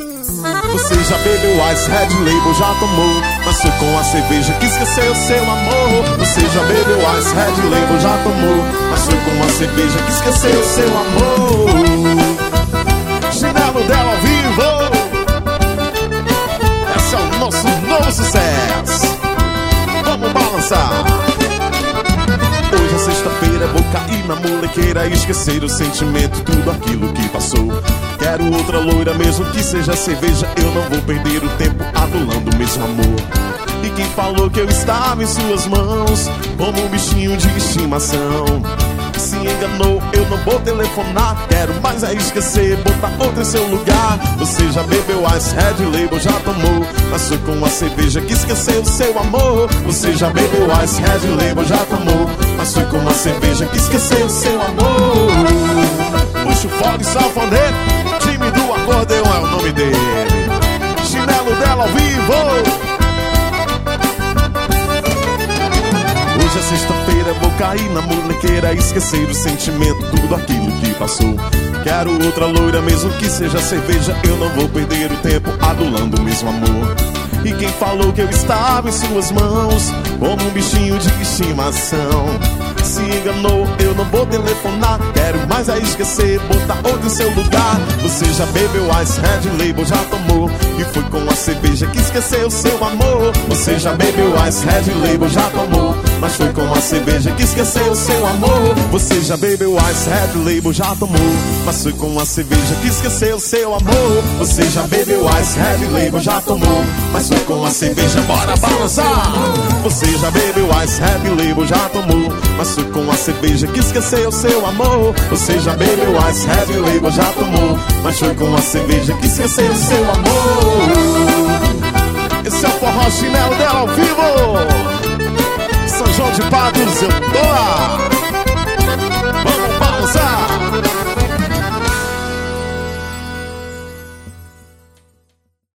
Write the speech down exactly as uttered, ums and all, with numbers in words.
Você já bebeu Ice Red Label, já tomou, mas foi com a cerveja que esqueceu seu amor. Você já bebeu Ice Red Label, já tomou, mas foi com a cerveja que esqueceu seu amor. Chinelo dela ao vivo, esse é o nosso novo sucesso. Vamos balançar. Hoje é sexta-feira, vou cair na molequeira e esquecer o sentimento, tudo aquilo que passou. Quero outra loira, mesmo que seja cerveja, eu não vou perder o tempo adulando o mesmo amor. E quem falou que eu estava em suas mãos, como um bichinho de estimação, se enganou, eu não vou telefonar. Quero mais é esquecer, botar outra em seu lugar. Você já bebeu Ice Red Label, já tomou, mas foi com a cerveja que esqueceu seu amor. Você já bebeu Ice Red Label, já tomou, mas foi com a cerveja que esqueceu seu amor. Puxa o fole sanfoneiro, time do acordeão é o nome dele. Chinelo dela ao vivo. Hoje é sexta-feira, vou cair na molequeira e esquecer o sentimento, tudo aquilo que passou. Quero outra loira, mesmo que seja cerveja, eu não vou perder o tempo adulando o mesmo amor. E quem falou que eu estava em suas mãos, como um bichinho de estimação, se enganou, eu não vou telefonar. Quero mais é esquecer, botar outro em seu lugar. Você já bebeu Ice Red Label, já tomou, e foi com a cerveja que esqueceu seu amor. Você já bebeu Ice Red Label, já tomou, mas foi com a cerveja que esqueceu seu amor. Você já bebeu Ice Red Label, já tomou, mas foi com a cerveja que esqueceu seu amor. Você já bebeu Ice Red Label, já tomou, mas foi com a cerveja, bora balançar. Você já bebeu Ice Red Label, já tomou, mas foi com a cerveja que esqueceu seu amor. Você já bebeu Ice Red Label, já tomou, mas foi com a cerveja que esqueceu seu amor. Esse é o forró Chinelo dela ao vivo, São João de Padres, eu tô lá.